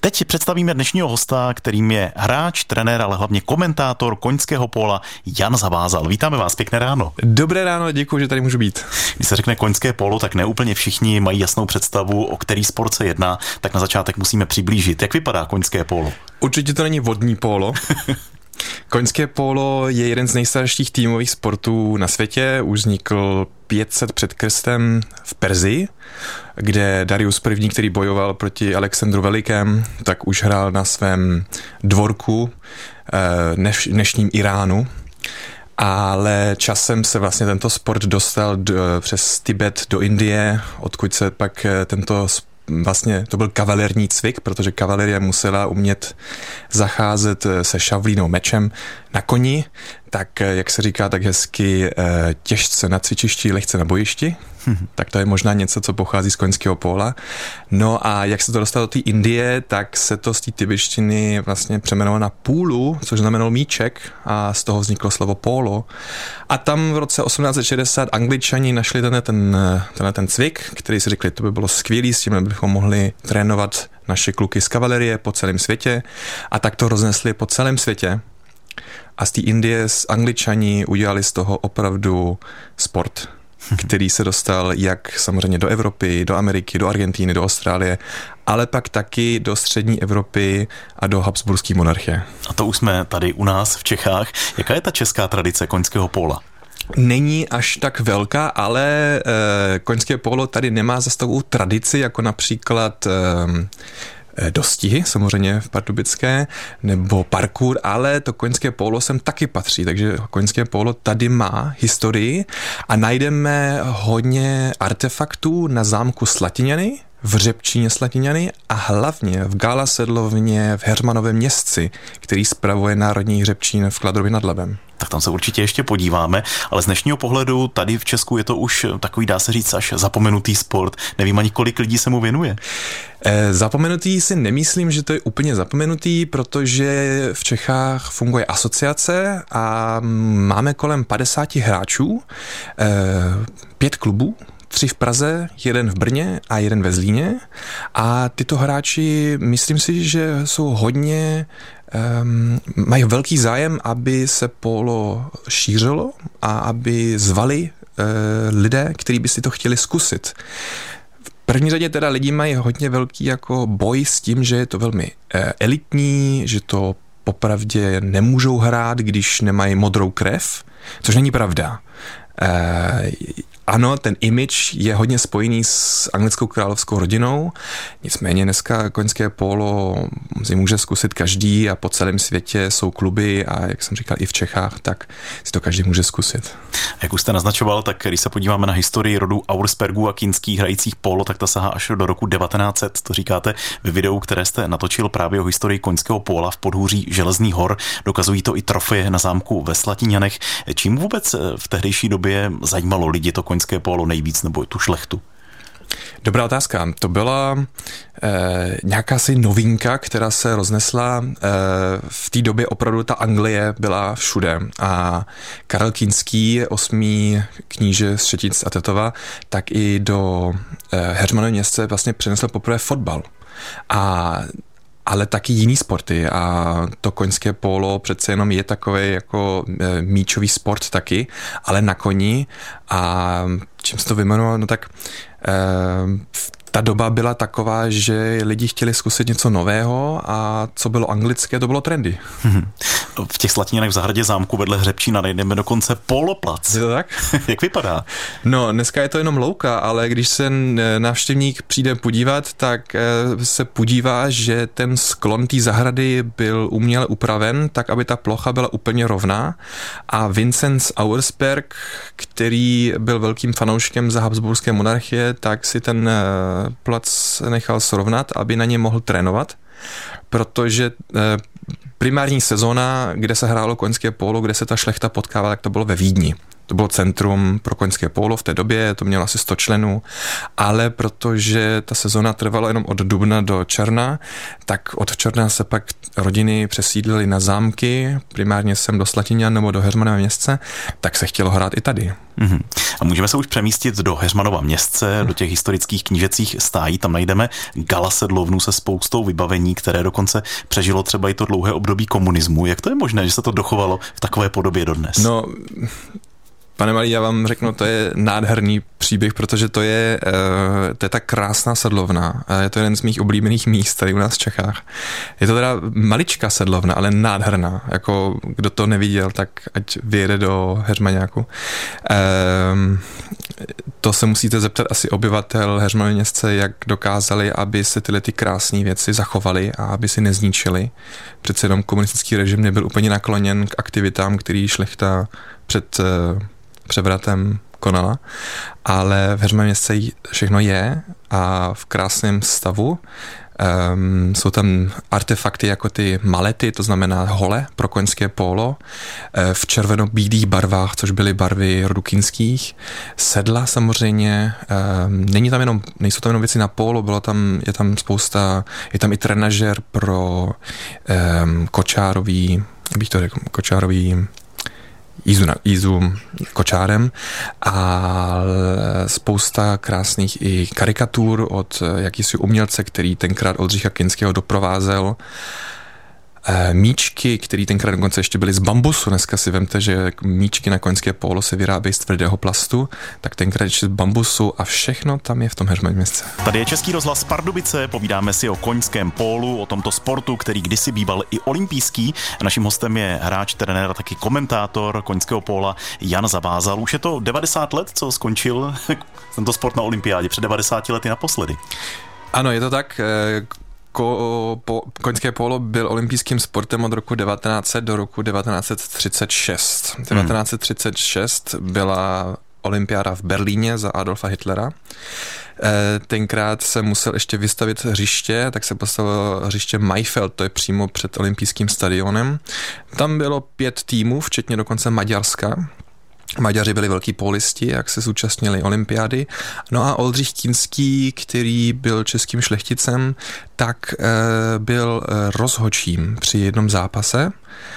Teď představíme dnešního hosta, kterým je hráč, trenér, ale hlavně komentátor koňského póla Jan Zavázal. Vítáme vás, pěkné ráno. Dobré ráno, děkuji, že tady můžu být. Když se řekne koňské pólo, tak ne úplně všichni mají jasnou představu, o který sport se jedná, tak na začátek musíme přiblížit. Jak vypadá koňské pólo? Určitě to není vodní pólo. Koňské pólo je jeden z nejstarších týmových sportů na světě, už vznikl 500 před Kristem v Perzii, kde Darius I., který bojoval proti Alexandru Velikém, tak už hrál na svém dvorku dnešním Iránu. Ale časem se vlastně tento sport dostal přes Tibet do Indie, odkud se pak vlastně to byl kavalerní cvik, protože kavalerie musela umět zacházet se šavlí mečem na koni, tak jak se říká tak hezky, těžce na cvičišti, lehce na bojišti. Tak to je možná něco, co pochází z koňského póla. No a jak se to dostalo do té Indie, tak se to z té tibetštiny vlastně přeměnovalo na půlu, což znamenalo míček, a z toho vzniklo slovo pólo. A tam v roce 1860 Angličani našli ten cvik, který si řekli, to by bylo skvělý, s tím bychom mohli trénovat naše kluky z kavalerie po celém světě, a tak to roznesli po celém světě. A z té Indie z Angličani udělali z toho opravdu sport, který se dostal jak samozřejmě do Evropy, do Ameriky, do Argentíny, do Austrálie, ale pak taky do střední Evropy a do habsburské monarchie. A to už jsme tady u nás v Čechách. Jaká je ta česká tradice koňského póla? Není až tak velká, ale koňské pólo tady nemá zase takovou tradici, jako například dostihy, samozřejmě v Pardubické, nebo parkour, ale to koňské pólo sem taky patří, takže koňské pólo tady má historii a najdeme hodně artefaktů na zámku Slatiňany, v Řepčíně Slatiňany a hlavně v Gála Sedlovně v Heřmanovém Městci, který spravuje Národní hřebčín v Kladrubě nad Labem. Tak tam se určitě ještě podíváme, ale z dnešního pohledu tady v Česku je to už takový, dá se říct, až zapomenutý sport. Nevím ani, kolik lidí se mu věnuje. Zapomenutý si nemyslím, že to je úplně zapomenutý, protože v Čechách funguje asociace a máme kolem 50 hráčů, 5 klubů, 3 v Praze, 1 v Brně a 1 ve Zlíně, a tyto hráči, myslím si, že jsou hodně mají velký zájem, aby se pólo šířilo a aby zvali lidé, kteří by si to chtěli zkusit. V první řadě teda lidi mají hodně velký jako boj s tím, že je to velmi elitní, že to popravdě nemůžou hrát, když nemají modrou krev, což není pravda. Ano, ten image je hodně spojený s anglickou královskou rodinou, nicméně dneska koňské pólo si může zkusit každý a po celém světě jsou kluby a jak jsem říkal i v Čechách, tak si to každý může zkusit. Jak už jste naznačoval, tak když se podíváme na historii rodu Auerspergů a Kinských hrajících pólo, tak ta sahá až do roku 1900, to říkáte ve videu, které jste natočil právě o historii koňského póla v podhůří Železných hor. Dokazují to i trofeje na zámku ve Slatiňanech. Čím vůbec v tehdejší době zajímalo lidi to koňské pólo nejvíc, nebo tu šlechtu? Dobrá otázka. To byla nějaká si novinka, která se roznesla. V té době opravdu ta Anglie byla všude a Karel Kinský, 8. kníže z Šetic a Tetova, tak i do Heřmanovy Městce vlastně přinesl poprvé fotbal. Ale taky jiný sporty a to koňské pólo přece jenom je takový jako míčový sport taky, ale na koni. A čím se to vyjmenoval, no tak ta doba byla taková, že lidi chtěli zkusit něco nového a co bylo anglické, to bylo trendy. V těch Slatiňanech v zahradě zámku vedle hřebčína najdeme dokonce póloplac. Je to tak? Jak vypadá? No, dneska je to jenom louka, ale když se návštěvník přijde podívat, tak se podívá, že ten sklon té zahrady byl uměle upraven, tak aby ta plocha byla úplně rovná, a Vincenz Auersperg, který byl velkým fanouškem za habsburské monarchie, tak si ten plac nechal srovnat, aby na ně mohl trénovat, protože primární sezóna, kde se hrálo koňské pólo, kde se ta šlechta potkávala, tak to bylo ve Vídni. To bylo centrum pro koňské pólo v té době, to mělo asi 100 členů, ale protože ta sezona trvala jenom od dubna do června, tak od června se pak rodiny přesídlily na zámky, primárně sem do Slatíňan nebo do Heřmanova Městce, tak se chtělo hrát i tady. Mm-hmm. A můžeme se už přemístit do Heřmanova Městce, do těch historických knížecích stájí, tam najdeme gala sedlovnu se spoustou vybavení, které dokonce přežilo třeba i to dlouhé období komunismu. Jak to je možné, že se to dochovalo v takové podobě dodnes? No, pane Malý, já vám řeknu, to je nádherný příběh, protože to je ta krásná sedlovna. Je to jeden z mých oblíbených míst tady u nás v Čechách. Je to teda maličká sedlovna, ale nádherná. Jako kdo to neviděl, tak ať vyjede do Heřmaňáku. To se musíte zeptat asi obyvatel Heřmanova Městce, jak dokázali, aby se tyhle ty krásné věci zachovaly a aby si nezničili. Přece jenom komunistický režim nebyl úplně nakloněn k aktivitám, který šlechta před převratem konala, ale v Heřmanově Městce všechno je a v krásném stavu. Jsou tam artefakty jako ty malety, to znamená hole pro koňské pólo, v červeno-bílých barvách, což byly barvy rodu Kinských. Sedla samozřejmě, nejsou tam jenom věci na pólo, je tam spousta, je tam i trenažer pro kočárový jízdu kočárem a spousta krásných i karikatur od jakýsi umělce, který tenkrát Oldřicha Kinského doprovázel. Míčky, které tenkrát dokonce ještě byly z bambusu. Dneska si vemte, že míčky na koňské pólo se vyrábějí z tvrdého plastu, tak tenkrát ještě z bambusu a všechno tam je v tom Heřmanově Městce. Tady je Český rozhlas Pardubice, povídáme si o koňském pólu, o tomto sportu, který kdysi býval i olympijský. Naším hostem je hráč, trenér a taky komentátor koňského póla Jan Zavázal. Už je to 90 let, co skončil tento sport na olympiádě, před 90 lety naposledy. Ano, je to tak. Koňské pólo byl olympijským sportem od roku 1900 do roku 1936. 1936 byla olympiáda v Berlíně za Adolfa Hitlera. Tenkrát se musel ještě vystavit hřiště, tak se postavilo hřiště Maifeld, to je přímo před olympijským stadionem. Tam bylo 5 týmů, včetně dokonce Maďarska. Maďaři byli velký pólisti, jak se zúčastnili olympiády. No a Oldřich Kinský, který byl českým šlechticem, tak byl rozhodčím při jednom zápase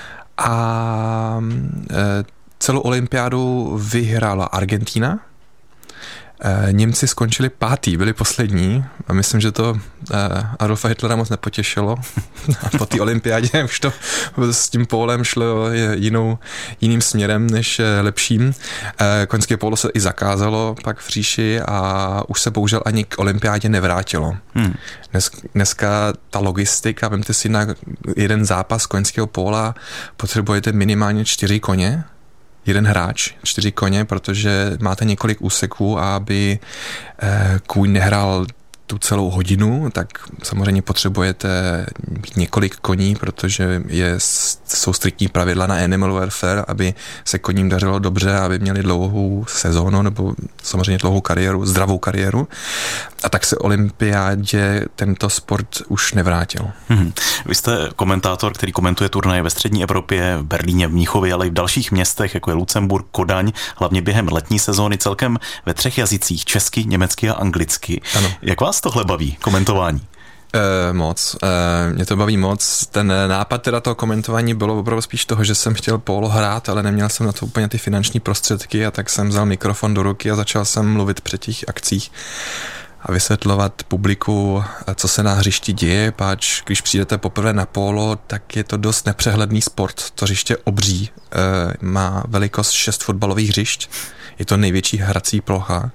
a celou olympiádu vyhrála Argentina. Němci skončili 5., byli poslední a myslím, že to Adolfa Hitlera moc nepotěšilo. A po té olympiádě už to s tím pólem šlo jiným směrem než lepším. Koňské pólo se i zakázalo pak v říši a už se bohužel ani k olympiádě nevrátilo. Dneska ta logistika, vemte si na jeden zápas koňského póla potřebujete minimálně 4 koně, jeden hráč, 4 koně, protože máte několik úseků a aby kůň nehrál tu celou hodinu, tak samozřejmě potřebujete mít několik koní, protože jsou striktní pravidla na animal welfare, aby se koním dařilo dobře, aby měli dlouhou sezónu nebo samozřejmě dlouhou kariéru, zdravou kariéru. A tak se olympiádě tento sport už nevrátil. Vy jste komentátor, který komentuje turnaje ve střední Evropě, v Berlíně, v Mnichově, ale i v dalších městech, jako je Lucemburk, Kodaň, hlavně během letní sezóny, celkem ve 3 jazycích, česky, německy a anglicky. Ano. Jak vás tohle baví, komentování? Moc. Mě to baví moc. Ten nápad teda toho komentování bylo opravdu spíš toho, že jsem chtěl pólo hrát, ale neměl jsem na to úplně ty finanční prostředky a tak jsem vzal mikrofon do ruky a začal jsem mluvit při těch akcích a vysvětlovat publiku, co se na hřišti děje, páč když přijdete poprvé na pólo, tak je to dost nepřehledný sport. To hřiště obří, má velikost 6 fotbalových hřišť, je to největší hrací plocha.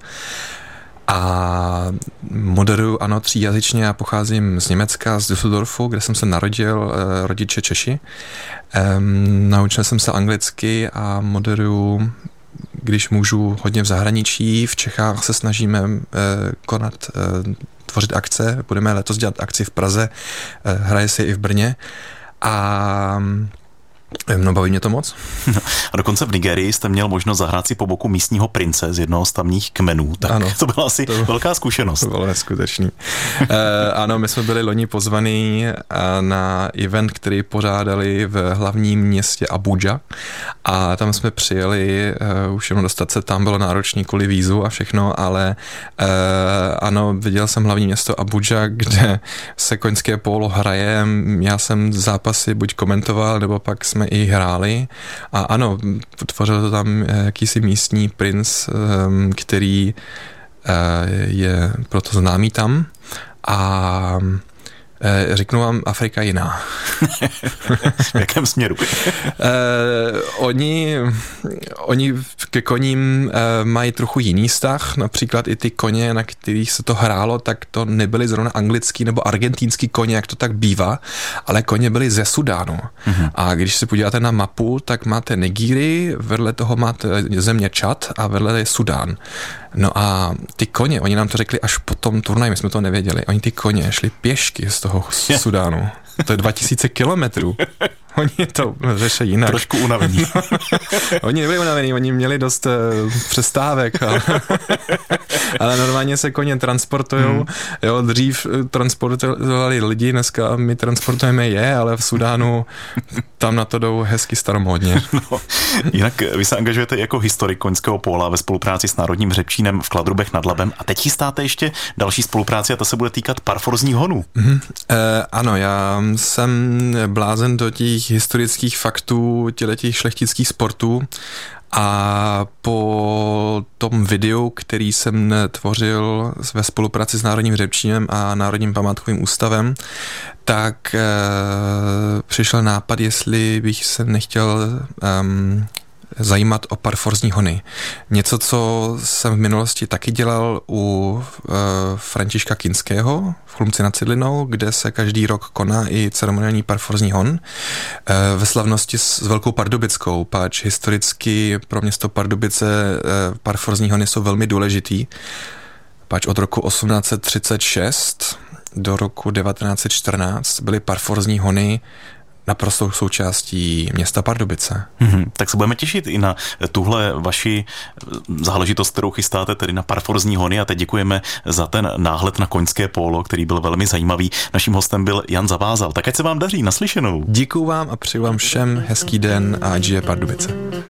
A moderuju, ano, 3jazyčně, já pocházím z Německa, z Düsseldorfu, kde jsem se narodil, rodiče Češi. Naučil jsem se anglicky a moderuju, když můžu, hodně v zahraničí. V Čechách se snažíme tvořit akce, budeme letos dělat akci v Praze, hraje se i v Brně a No, baví mě to moc. A dokonce v Nigerii jste měl možnost zahrát si po boku místního prince z jednoho z tamních kmenů. Tak ano, to byla asi velká zkušenost. To bylo neskutečný. Ano, my jsme byli loni pozvaní na event, který pořádali v hlavním městě Abuja a tam jsme přijeli, už jenom dostat se tam bylo náročný kvůli vízu a všechno, ale ano, viděl jsem hlavní město Abuja, kde se koňské pólo hraje. Já jsem zápasy buď komentoval, nebo pak jsme i hráli a ano, tvořil to tam jakýsi místní princ, který je proto známý tam a řeknu vám, Afrika jiná. V jakém směru? Oni ke koním mají trochu jiný vztah, například i ty koně, na kterých se to hrálo, tak to nebyly zrovna anglický nebo argentinský koně, jak to tak bývá, ale koně byly ze Sudánu. Mm-hmm. A když se podíváte na mapu, tak máte Nigérii, vedle toho máte země Čad a vedle je Sudán. No a ty koně, oni nám to řekli až po tom turnaji, my jsme to nevěděli, oni ty koně šli pěšky z toho Sudánu. To je 2000 kilometrů. Oni to řeší jinak. Trošku unavení. Oni nebyli unavení, oni měli dost přestávek, ale normálně se koně transportujou. Jo, dřív transportovali lidi, dneska my transportujeme ale v Sudánu tam na to jdou hezky staromódně. No, jinak vy se angažujete jako historik koňského póla ve spolupráci s Národním hřebčínem v Kladrubech nad Labem a teď chystáte ještě další spolupráci a ta se bude týkat parforzních honů. Ano, já jsem blázen do těch historických faktů těch šlechtických sportů a po tom videu, který jsem tvořil ve spolupráci s Národním hřebčínem a Národním památkovým ústavem, tak přišel nápad, jestli bych se nechtěl zajímat o parforzní hony. Něco, co jsem v minulosti taky dělal u Františka Kinského v Chlumci nad Cidlinou, kde se každý rok koná i ceremoniální parforzní hon ve slavnosti s Velkou Pardubickou, páč historicky pro město Pardubice parforzní hony jsou velmi důležitý, páč od roku 1836 do roku 1914 byly parforzní hony naprostou součástí města Pardubice. Tak se budeme těšit i na tuhle vaši záležitost, kterou chystáte, tedy na parforzní hony a teď děkujeme za ten náhled na koňské pólo, který byl velmi zajímavý. Naším hostem byl Jan Zavázal. Tak ať se vám daří, naslyšenou. Děkuju vám a přeju vám všem hezký den a ať žije Pardubice.